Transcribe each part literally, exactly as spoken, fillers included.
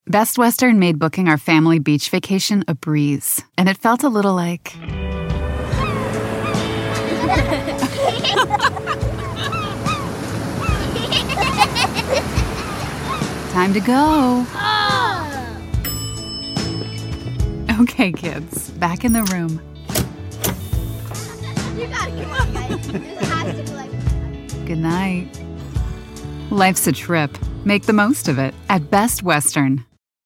Best Western made booking our family beach vacation a breeze, and it felt a little like... Time to go. Oh. Okay, kids, back in the room. You gotta come on, guys. This has to be like... Good night. Life's a trip. Make the most of it at Best Western.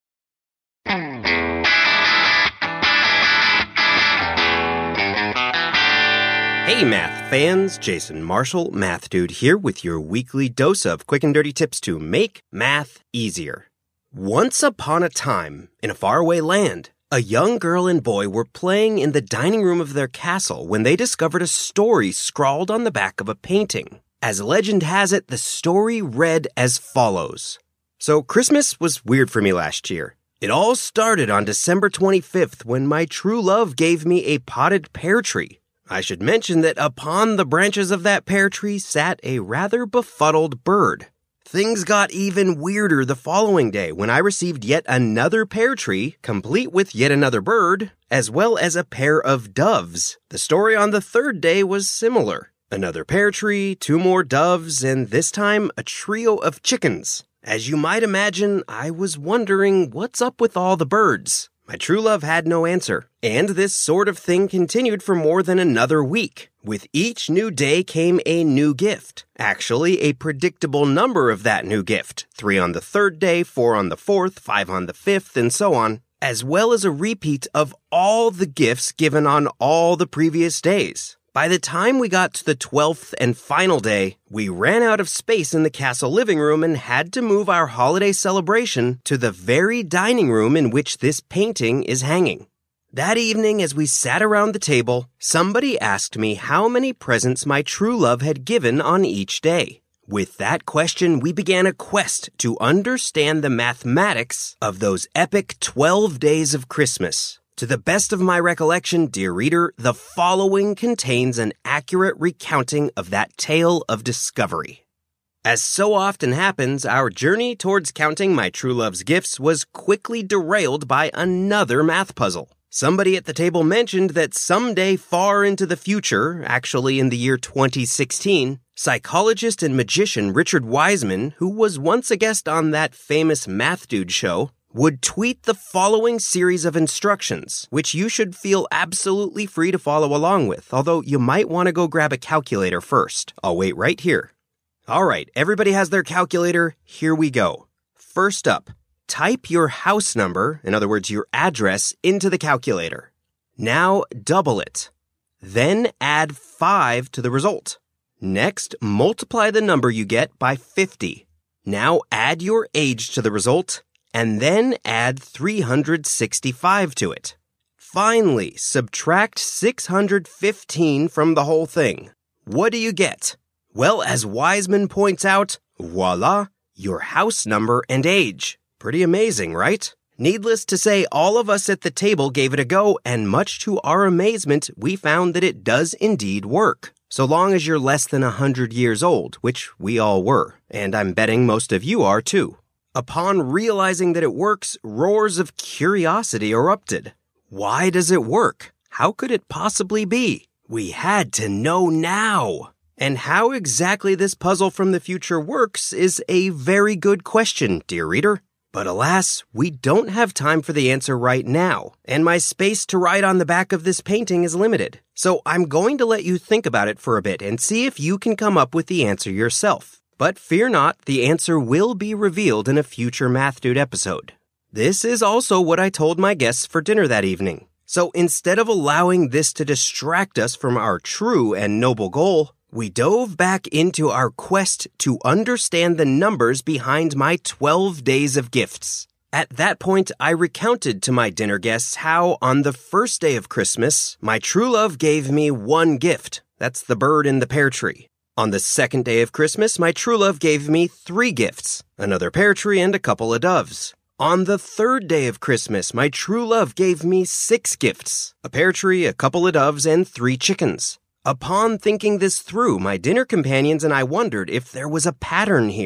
Hey math fans, Jason Marshall, Math Dude here with your weekly dose of quick and dirty tips to make math easier. Once upon a time, in a faraway land, a young girl and boy were playing in the dining room of their castle when they discovered a story scrawled on the back of a painting. As legend has it, the story read as follows. So Christmas was weird for me last year. It all started on December twenty-fifth when my true love gave me a potted pear tree. I should mention that upon the branches of that pear tree sat a rather befuddled bird. Things got even weirder the following day when I received yet another pear tree, complete with yet another bird, as well as a pair of doves. The story on the third day was similar. Another pear tree, two more doves, and this time a trio of chickens. As you might imagine, I was wondering what's up with all the birds. My true love had no answer, and this sort of thing continued for more than another week. With each new day came a new gift. Actually, a predictable number of that new gift. Three on the third day, four on the fourth, five on the fifth, and so on. As well as a repeat of all the gifts given on all the previous days. By the time we got to the twelfth and final day, we ran out of space in the castle living room and had to move our holiday celebration to the very dining room in which this painting is hanging. That evening, as we sat around the table, somebody asked me how many presents my true love had given on each day. With that question, we began a quest to understand the mathematics of those epic twelve days of Christmas. To the best of my recollection, dear reader, the following contains an accurate recounting of that tale of discovery. As so often happens, our journey towards counting my true love's gifts was quickly derailed by another math puzzle. Somebody at the table mentioned that someday far into the future, actually in the year twenty sixteen, psychologist and magician Richard Wiseman, who was once a guest on that famous Math Dude show, would tweet the following series of instructions, which you should feel absolutely free to follow along with, although you might want to go grab a calculator first. I'll wait right here. All right, everybody has their calculator. Here we go. First up, type your house number, in other words, your address, into the calculator. Now double it. Then add five to the result. Next, multiply the number you get by fifty. Now add your age to the result, and then add three hundred sixty-five to it. Finally, subtract six hundred fifteen from the whole thing. What do you get? Well, as Wiseman points out, voila, your house number and age. Pretty amazing, right? Needless to say, all of us at the table gave it a go, and much to our amazement, we found that it does indeed work. So long as you're less than one hundred years old, which we all were, and I'm betting most of you are too. Upon realizing that it works, roars of curiosity erupted. Why does it work? How could it possibly be? We had to know now. And how exactly this puzzle from the future works is a very good question, dear reader. But alas, we don't have time for the answer right now, and my space to write on the back of this painting is limited. So I'm going to let you think about it for a bit and see if you can come up with the answer yourself. But fear not, the answer will be revealed in a future Math Dude episode. This is also what I told my guests for dinner that evening. So instead of allowing this to distract us from our true and noble goal, we dove back into our quest to understand the numbers behind my twelve days of gifts. At that point, I recounted to my dinner guests how, on the first day of Christmas, my true love gave me one gift. That's the bird in the pear tree. On the second day of Christmas, my true love gave me three gifts, another pear tree and a couple of doves. On the third day of Christmas, my true love gave me six gifts, a pear tree, a couple of doves, and three chickens. Upon thinking this through, my dinner companions and I wondered if there was a pattern here.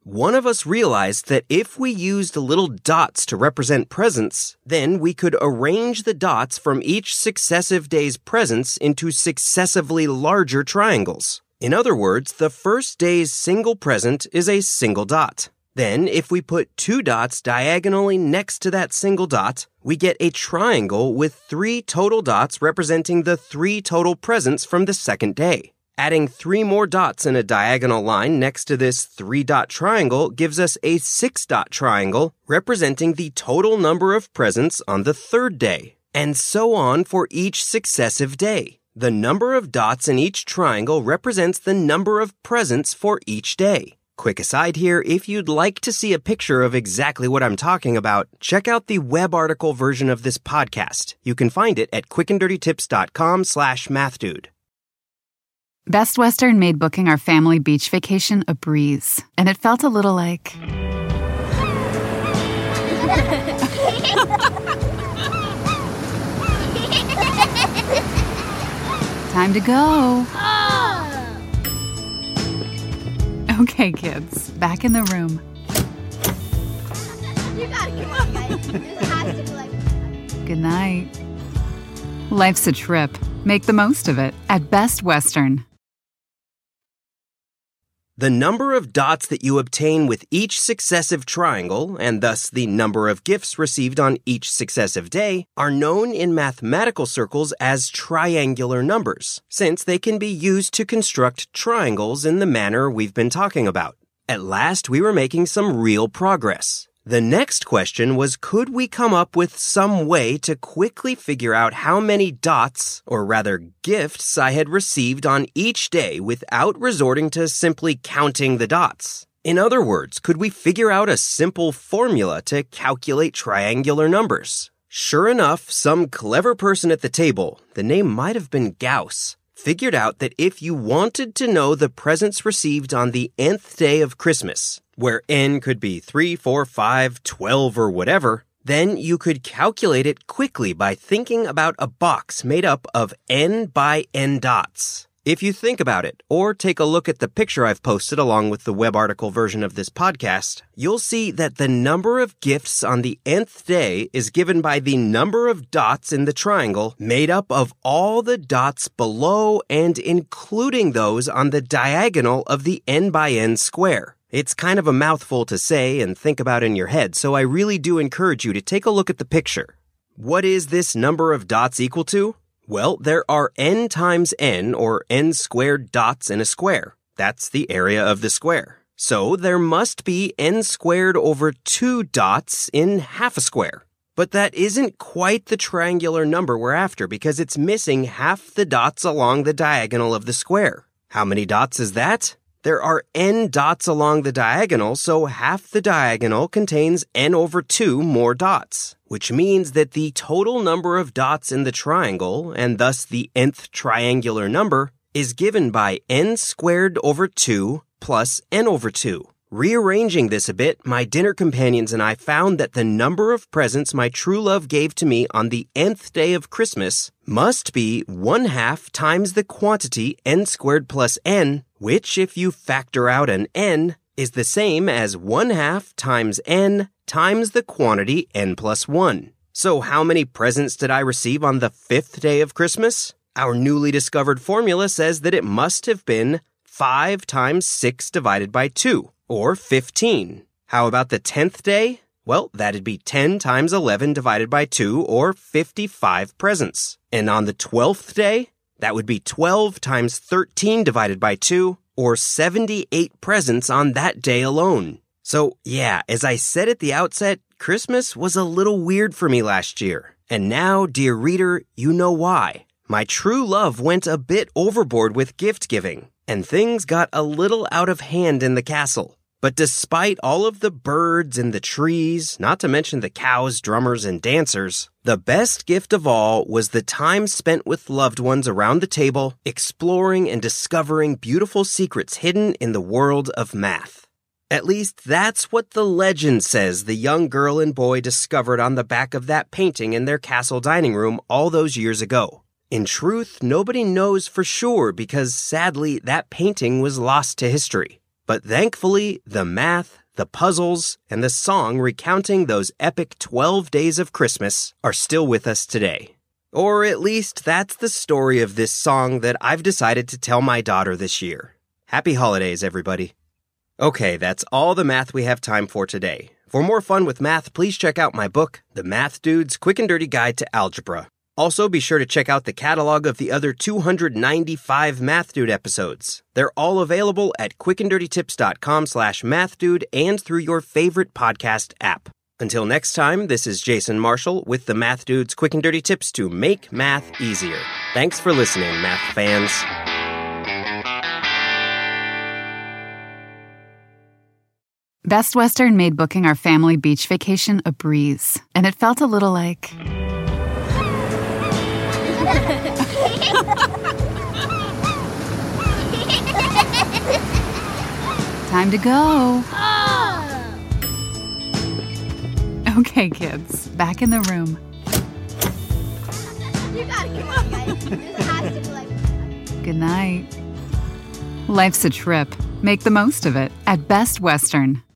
One of us realized that if we used little dots to represent presents, then we could arrange the dots from each successive day's presents into successively larger triangles. In other words, the first day's single present is a single dot. Then, if we put two dots diagonally next to that single dot, we get a triangle with three total dots representing the three total presents from the second day. Adding three more dots in a diagonal line next to this three-dot triangle gives us a six-dot triangle representing the total number of presents on the third day, and so on for each successive day. The number of dots in each triangle represents the number of presents for each day. Quick aside here, if you'd like to see a picture of exactly what I'm talking about, check out the web article version of this podcast. You can find it at quickanddirtytips.com slash mathdude. Best Western made booking our family beach vacation a breeze, and it felt a little like... Time to go. Okay, kids, back in the room. You gotta come on, guys. This has to be like... Good night. Life's a trip. Make the most of it at Best Western. The number of dots that you obtain with each successive triangle, and thus the number of gifts received on each successive day, are known in mathematical circles as triangular numbers, since they can be used to construct triangles in the manner we've been talking about. At last, we were making some real progress. The next question was, could we come up with some way to quickly figure out how many dots, or rather gifts, I had received on each day without resorting to simply counting the dots? In other words, could we figure out a simple formula to calculate triangular numbers? Sure enough, some clever person at the table, the name might have been Gauss, figured out that if you wanted to know the presents received on the nth day of Christmas, where n could be three, four, five, twelve, or whatever, then you could calculate it quickly by thinking about a box made up of n by n dots. If you think about it, or take a look at the picture I've posted along with the web article version of this podcast, you'll see that the number of gifts on the nth day is given by the number of dots in the triangle made up of all the dots below and including those on the diagonal of the n by n square. It's kind of a mouthful to say and think about in your head, so I really do encourage you to take a look at the picture. What is this number of dots equal to? Well, there are n times n, or n squared dots in a square. That's the area of the square. So there must be n squared over two dots in half a square. But that isn't quite the triangular number we're after because it's missing half the dots along the diagonal of the square. How many dots is that? There are n dots along the diagonal, so half the diagonal contains n over two more dots, which means that the total number of dots in the triangle, and thus the nth triangular number, is given by n squared over two plus n over two. Rearranging this a bit, my dinner companions and I found that the number of presents my true love gave to me on the nth day of Christmas must be one half times the quantity n squared plus n, which, if you factor out an n, is the same as one half times n times the quantity n plus one. So how many presents did I receive on the fifth day of Christmas? Our newly discovered formula says that it must have been five times six divided by two. Or fifteen. How about the tenth day? Well, that'd be ten times eleven divided by two, or fifty-five presents. And on the twelfth day, that would be twelve times thirteen divided by two, or seventy-eight presents on that day alone. So, yeah, as I said at the outset, Christmas was a little weird for me last year. And now, dear reader, you know why. My true love went a bit overboard with gift giving, and things got a little out of hand in the castle. But despite all of the birds and the trees, not to mention the cows, drummers, and dancers, the best gift of all was the time spent with loved ones around the table, exploring and discovering beautiful secrets hidden in the world of math. At least that's what the legend says the young girl and boy discovered on the back of that painting in their castle dining room all those years ago. In truth, nobody knows for sure because, sadly, that painting was lost to history. But thankfully, the math, the puzzles, and the song recounting those epic twelve days of Christmas are still with us today. Or at least that's the story of this song that I've decided to tell my daughter this year. Happy holidays, everybody. Okay, that's all the math we have time for today. For more fun with math, please check out my book, The Math Dude's Quick and Dirty Guide to Algebra. Also, be sure to check out the catalog of the other two hundred ninety-five Math Dude episodes. They're all available at quickanddirtytips.com slash mathdude and through your favorite podcast app. Until next time, this is Jason Marshall with the Math Dude's Quick and Dirty Tips to make math easier. Thanks for listening, math fans. Best Western made booking our family beach vacation a breeze, and it felt a little like... Time to go. Oh. Okay, kids, back in the room. You gotta come on, guys. This has to be like... Good night. Life's a trip. Make the most of it at Best Western.